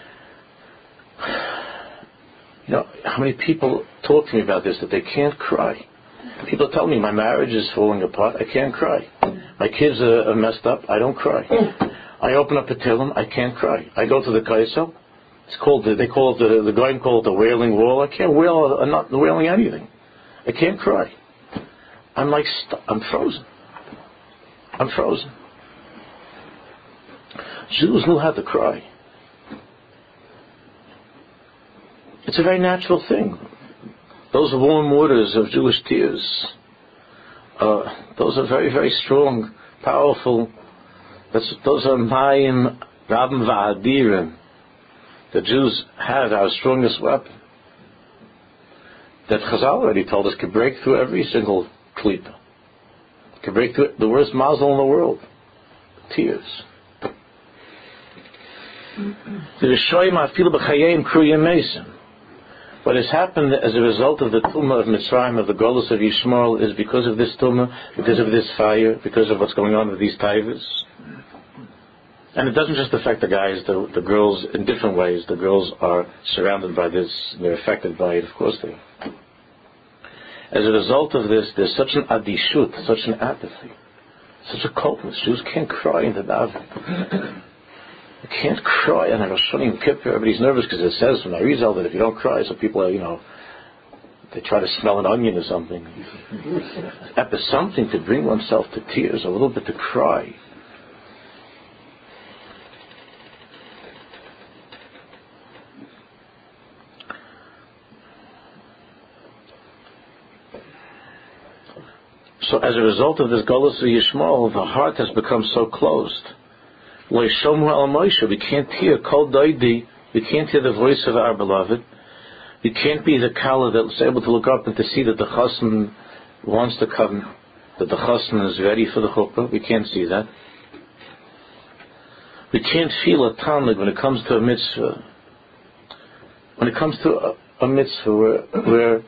you know, how many people talk to me about this that they can't cry? People tell me my marriage is falling apart. I can't cry. My kids are, are messed up. I don't cry. I open up a Tehillim. I can't cry. I go to the Kaisel. It's called. They call it the the guy called it the wailing wall. I can't wail. I'm not wailing anything. I can't cry. I'm like st- I'm frozen. I'm frozen. Jews knew how to cry. It's a very natural thing. Those warm waters of Jewish tears, uh, those are very, very strong, powerful. That's, those are Mayim Rabim Va'adirim. The Jews have our strongest weapon. That Chazal already told us could break through every single klipa. Could break through the worst mazel in the world. Tears. What has happened as a result of the tumah of Mitzrayim, of the Golus of Yishmael, is because of this tumah, because of this fire, because of what's going on with these taivas. And it doesn't just affect the guys, the, the girls in different ways. The girls are surrounded by this, they're affected by it, of course they are. As a result of this, there's such an adishut, such an apathy, such a coldness. Jews can't cry in the daven. You can't cry on a Rosh Hashanah Yom Kippur. Everybody's nervous because it says from Arizal that if you don't cry, so people are, you know, they try to smell an onion or something. Something to bring oneself to tears, a little bit to cry. So as a result of this Golus of Yishmael, the heart has become so closed. We can't hear Kol Daidi, we can't hear the voice of our beloved. We can't be the Kala that's able to look up and to see that the Chassan wants to come, that the Chassan is ready for the Chuppah. We can't see that. We can't feel a tanlig when it comes to a mitzvah. When it comes to a, a mitzvah where, where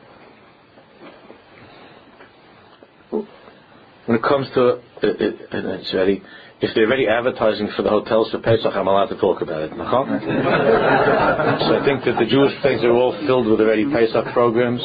when it comes to it, it, it's ready. If they're already advertising for the hotels for Pesach, I'm allowed to talk about it. So I think that the Jewish things are all filled with already Pesach programs.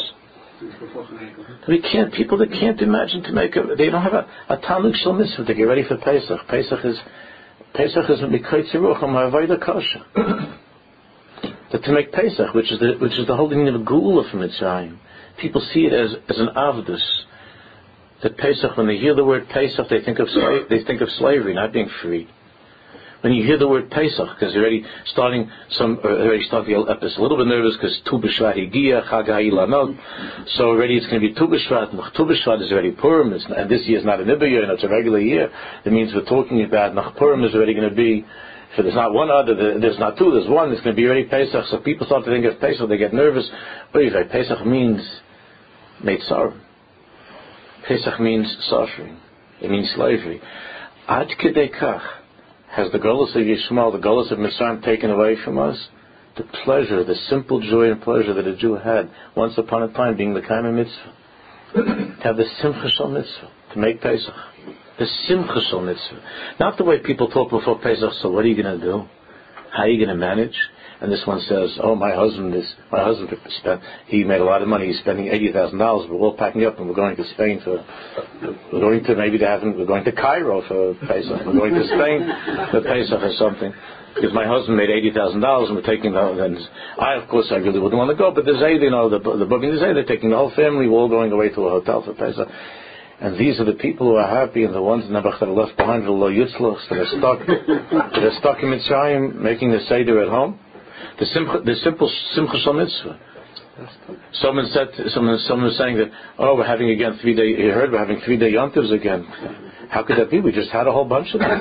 We can't, people that can't imagine to make a, they don't have a, a Talmud Shel Mitzvah to get ready for Pesach. Pesach is, Pesach is Mikaytzi Rucham Ha'avayda Kasha. That to make Pesach, which is the, which is the holding of a Geula from Mitzrayim, people see it as, as an Avdus. That Pesach, when they hear the word Pesach, they think of sla- they think of slavery, not being free. When you hear the word Pesach, because they're already starting some, uh, already starting the episode, a little bit nervous because Tu B'Shvat Higia, Chag HaIlanot, so already it's going to be Tu B'Shvat, and Tu B'Shvat is already Purim, it's, and this year is not a Nibba year, and it's a regular year. That means we're talking about Nach Purim is already going to be, so there's not one other, there's not two, there's one, it's going to be already Pesach, so people start to think of Pesach, they get nervous. Oy, Pesach means Meitzar. Pesach means suffering. It means slavery. Ad Kedei Kach has the Golus of Yishmael, the Golus of Mitzrayim taken away from us. The pleasure, the simple joy and pleasure that a Jew had once upon a time being the Kaima Mitzvah. To have the Simcha Shel Mitzvah, to make Pesach. The Simcha Shel Mitzvah. Not the way people talk before Pesach, so what are you going to do? How are you going to manage? And this one says, oh, my husband is, my husband spent, he made a lot of money, he's spending eighty thousand dollars, we're all packing up and we're going to Spain for, we're going to, maybe they haven't, we're going to Cairo for Pesach, we're going to Spain for Pesach or something, because my husband made eighty thousand dollars and we're taking the, and I, of course, I really wouldn't want to go, but the Zayd, you know, the, the booking the Zayd, they're taking the whole family, we're all going away to a hotel for Pesach. And these are the people who are happy, and the ones that are left behind, the lo yitzlachs, that are stuck, that are stuck in Mitzrayim, making the Seder at home. The simple, the simple Simcha Shel Mitzvah. Someone said, someone, someone was saying that, oh, we're having again three day. You heard we're having three day yontivs again. How could that be? We just had a whole bunch of them.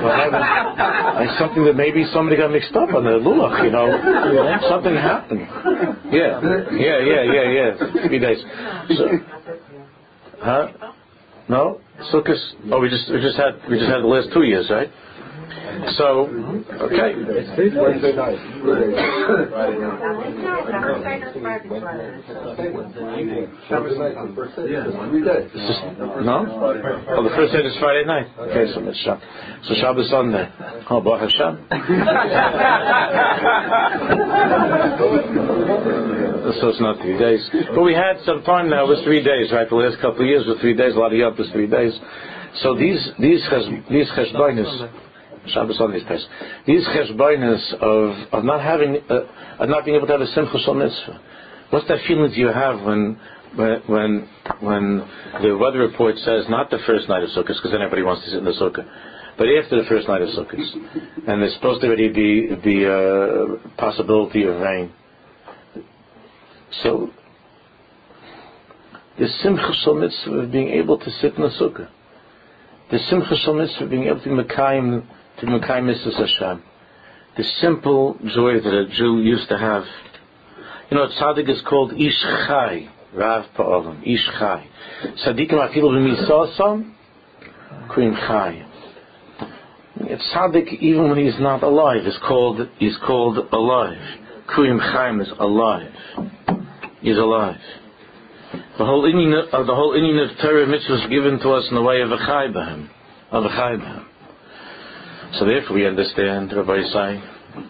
It's something that maybe somebody got mixed up on the lulach. You know, something happened. Yeah, yeah, yeah, yeah, yeah. Three days. So, huh? No, Sukkot. Oh, we just we just had we just had the last two years, right? So, okay. Wednesday night. No? Oh, the first day is Friday night. Okay, so it's Shabbos. So Shabbos Sunday. Oh, Baruch Hashem. So it's not three days. But we had some time now, it was three days, right? The last couple of years were three days, a lot of Yom was three days. So these, these, these cheshbonis, Shabbos Sunday is these cheshbonis of, of not having, uh, of not being able to have a Simcha Shel Mitzvah. What's that feeling that you have when, when, when, when the weather report says not the first night of Sukkot, because then everybody wants to sit in the Sukkah, but after the first night of Sukkot, and there's supposed to already be the uh, possibility of rain. So, the Simcha Shel Mitzvah of being able to sit in the Sukkah, the Simcha Shel Mitzvah of being able to Mekayim, to Mekayim Mitzvahs Hashem, the simple joy that a Jew used to have. You know, Tzaddik is called Ish Chai, Rav Pa'olam, Ish Chai. Tzaddikim afilu b'misasam, Kurim Chai. A tzaddik, even when he's not alive, is called he's called alive. Kriyim Chaim is alive. He's alive. The whole inyan of the whole inyan of Torah mitzvah is given to us in the way of a chai b'hem, of a chai b'hem. So therefore, we understand Rabbi Yisai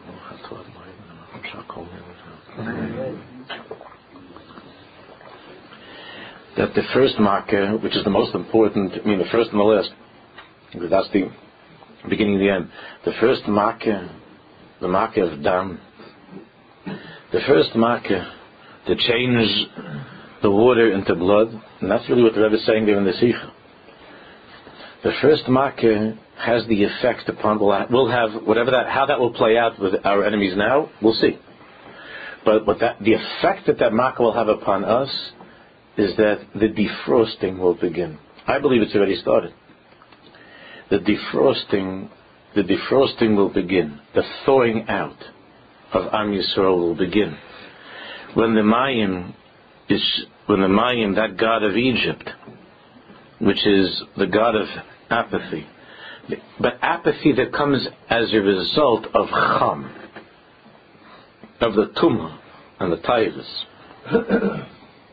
that the first makkah, which is the most important, I mean the first and the last, because that's the beginning and the end. The first makkah, the makkah of dam, the first makkah to change the water into blood, and that's really what the Rebbe is saying there in the Sikha. The first makkah has the effect upon, we'll have whatever that, how that will play out with our enemies now, we'll see. But what that, the effect that that makkah will have upon us is that the defrosting will begin. I believe it's already started. The defrosting, the defrosting will begin. The thawing out of Am Yisrael will begin. When the Mayim is, when the Mayim, that god of Egypt, which is the god of apathy, but apathy that comes as a result of Cham, of the Tumah and the Taivas.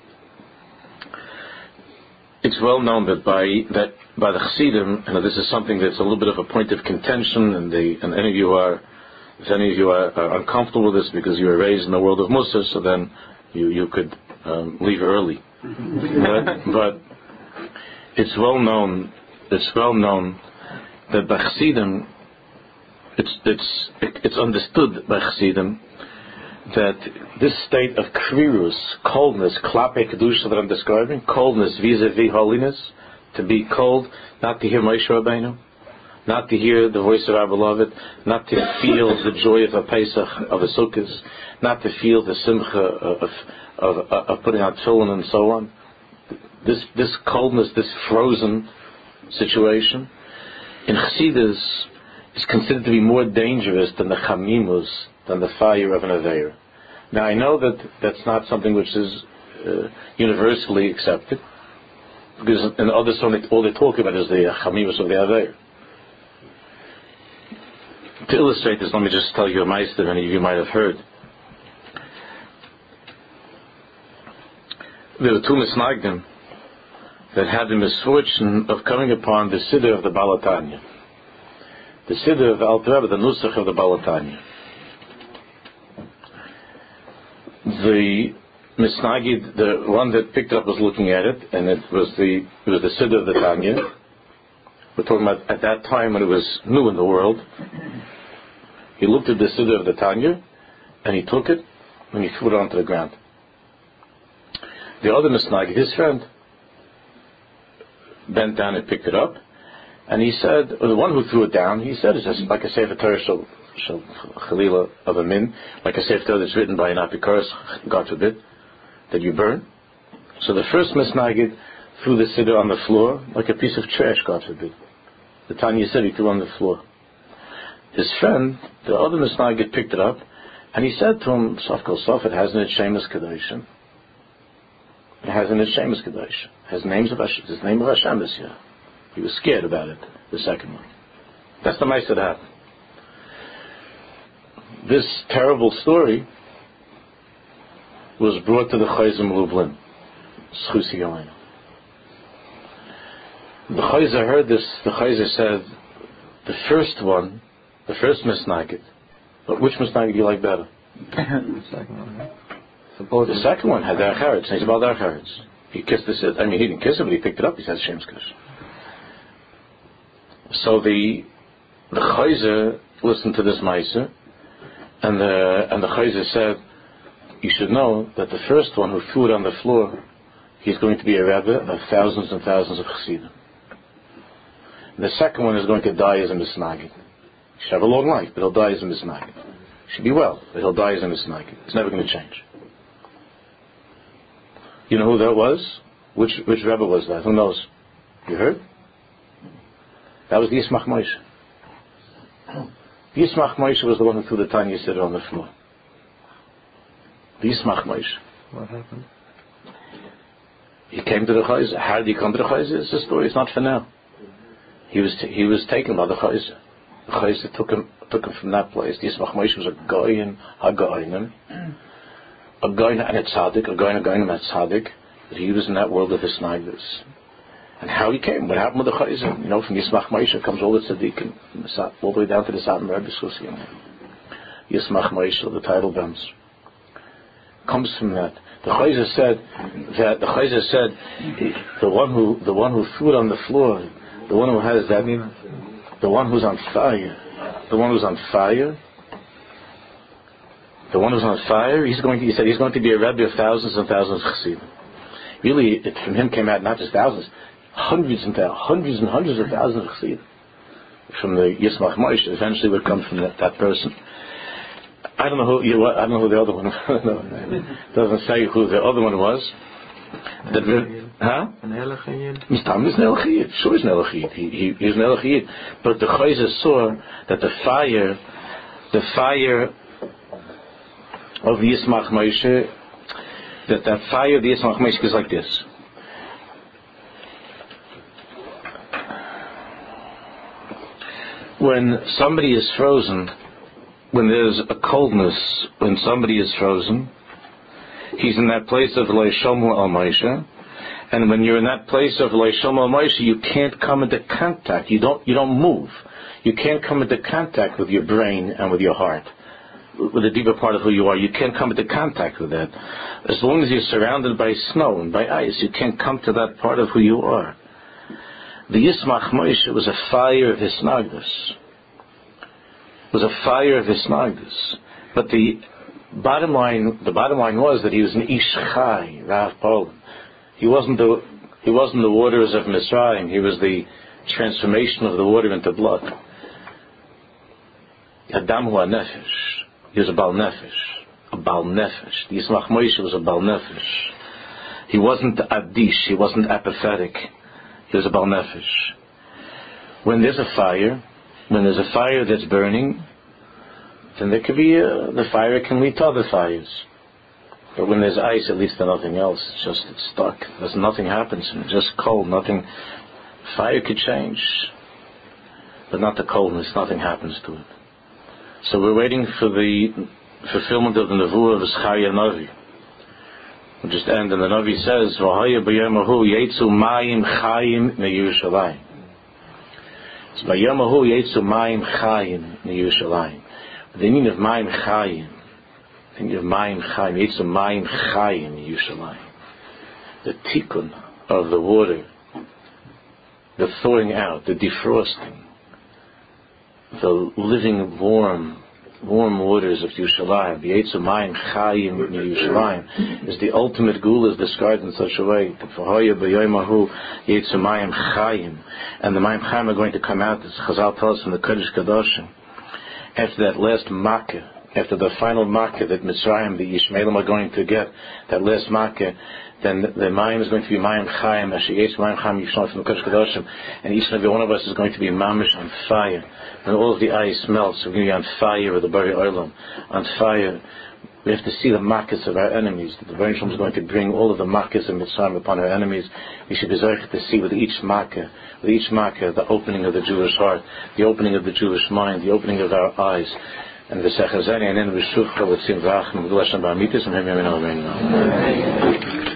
It's well known that by that by the Chassidim, and this is something that's a little bit of a point of contention, and, the, and any of you are, if any of you are, are uncomfortable with this because you were raised in the world of Musa, so then you you could um, leave early. but, but it's well known. It's well known that by Chassidim, it's it's it's understood by Chassidim that this state of krirus, coldness, klape kedusha that I'm describing, coldness vis-a-vis holiness, to be cold, not to hear Moshe Rabbeinu, not to hear the voice of our beloved, not to feel the joy of a Pesach, of a Sukkot, not to feel the simcha of, of, of, of putting out tefillin and so on. This this coldness, this frozen situation, in Chassidus, is considered to be more dangerous than the chamimus, than the fire of an Aveir. Now I know that that's not something which is uh, universally accepted, because in other songs all they talk about is the chamimus of the Aveir. To illustrate this, let me just tell you a meister many of you might have heard. There were two misnagdim that had the misfortune of coming upon the Siddur of the Baal HaTanya. The Siddur of the Alter Rebbe, the Nusach of the Baal HaTanya. The misnagid, the one that picked up was looking at it, and it was the it was the Siddur of the Tanya. We're talking about at that time when it was new in the world. He looked at the Siddur of the Tanya, and he took it, and he threw it onto the ground. The other misnagid, his friend, bent down and picked it up, and he said, or the one who threw it down, he said, it's just like a Sefer Torah shel shel Chalila of a min, like a Sefer Torah that's written by an Apikoros, God forbid, that you burn. So the first misnagid threw the Siddur on the floor like a piece of trash, God forbid. The Tanya said he threw on the floor. His friend, the other misnagid, picked it up, and he said to him, Sof kol sof, it has in its Shemus Kedoshim. It has in its Shemus Kedoshim. It has names of Hashem. His name of Hashem is here. He was scared about it, the second one. That's the mice that happened. This terrible story was brought to the Chayzim Lublin. Schusi Yoleinu. The Chayzer heard this. The Chayzer said, the first one, the first misnagid, but which misnagid do you like better? The second one. Right? The second one had Derech Eretz. He's about Derech Eretz. He kissed the Siddur. I mean, he didn't kiss it, but he picked it up. He said, Shem's Kush. So the the Chayzer listened to this Meiser, and the and the Chayzer said, you should know that the first one who threw it on the floor, he's going to be a Rebbe of thousands and thousands of Chassidim. And the second one is going to die as a Misnagid. He should have a long life, but he'll die as a Misnagid. He should be well, but he'll die as a Misnagid. It's never going to change. You know who that was? Which which Rebbe was that? Who knows? You heard? That was the Yismach Moshe. The Yismach Moshe was the one who threw the Tanya Siddur on the floor. The Yismach Moshe. What happened? He came to the Chayzer. How did he come to the Chayzer? It's a story. It's not for now. He was t- he was taken by the Chayzer. The Chayzer took him, took him from that place. The Yismach Moshe was a goyin, a goyinim, a goyin and a tzaddik, a goyin, a goyinim and a tzaddik. That he was in that world of Hisnaidus. And how he came, what happened with the Chayzer? You know, from Yismach Moshe comes all the tzaddikim, all the way down to the Satan Rebbe Susi. Yismach Moshe, the title bends, comes from that. The Chayzer said that the Chayzer said the one who the one who threw it on the floor, the one who has that, the one who's on fire, the one who's on fire, the one who's on fire. He's going to, he said he's going to be a Rebbe of thousands and thousands of Chassidim. Really, it, from him came out not just thousands, hundreds and thousands, hundreds and hundreds of thousands of Chassidim. From the Yismach Moshe, eventually would come from that, that person. I don't know who you. I don't know who the other one was. No, it doesn't say who the other one was. That we, huh? An Elachiyid. Mistam is an Elachiyid. Sure, is an Elachiyid. He he he's an Elachiyid. But the Chayzer saw that the fire, the fire of the Yismach Moshe, that that fire of the Yismach Moshe is like this. When somebody is frozen, when there's a coldness, when somebody is frozen, he's in that place of Lo Yishomu Al Moshe, and when you're in that place of Lo Yishomu Al Moshe, you can't come into contact. You don't. You don't move. You can't come into contact with your brain and with your heart, with the deeper part of who you are. You can't come into contact with that. As long as you're surrounded by snow and by ice, you can't come to that part of who you are. The Yismach Moshe was a fire of Hisnagdus. Was a fire of Hisnagdus. But the bottom line, the bottom line was that he was an Ish Chai, Rav Poland. He wasn't the he wasn't the waters of Mitzrayim. He was the transformation of the water into blood. Adam hu nefesh. He was a Bal Nefesh. A Bal Nefesh. The Yismach Moshe was a Bal Nefesh. He wasn't Adish. He wasn't apathetic. He was a Bal Nefesh. When there's a fire, when there's a fire that's burning, then there could be a, the fire can lead to other fires. But when there's ice, it leads to nothing else. It's just it's stuck. There's nothing happens. It's just cold. Nothing. Fire could change, but not the coldness. Nothing happens to it. So we're waiting for the fulfillment of the nevuah of Zechariah Navi. We'll just end, and the Navi says, "V'haya b'yamahu yetzu mayim chayim meYerushalayim." So b'yamahu yetzu mayim chayim meYerushalayim. The meaning of mayim chayim, the meaning of mayim chayim, yetzu mayim chayim meYerushalayim. The tikkun of the water, the thawing out, the defrosting, the living warm, warm waters of Yerushalayim. The Yetzu Mayim Chayim in Yerushalayim is the ultimate gula, is described in such a way. V'hoya b'yoymahu Yetzu Mayim Chayim, and the Mayim Chayim are going to come out, as Chazal tells us in the Kodesh Kadoshim, after that last makkah, after the final makkah that Mitzrayim, the Yishmaelim are going to get, that last makkah, then the, the Mayim is going to be Mayim Chayim, Asher Yetzu Mayim Chayim Yishmaelim from the Kodesh Kadoshim, and each and every one of us is going to be mamish on fire. When all of the ice melts, we're going to be on fire with the Bari Olam, on fire. We have to see the makkahs of our enemies. The Baruch Shalom is going to bring all of the makkahs of Mitzrayim upon our enemies. We should be zeichet to see with each makkah, with each makkah, the opening of the Jewish heart, the opening of the Jewish mind, the opening of our eyes. And the Sechazani and then we shuvcha with Sim Vach and Gdul Hashem Ba'amitis and Hem Yamin Amen.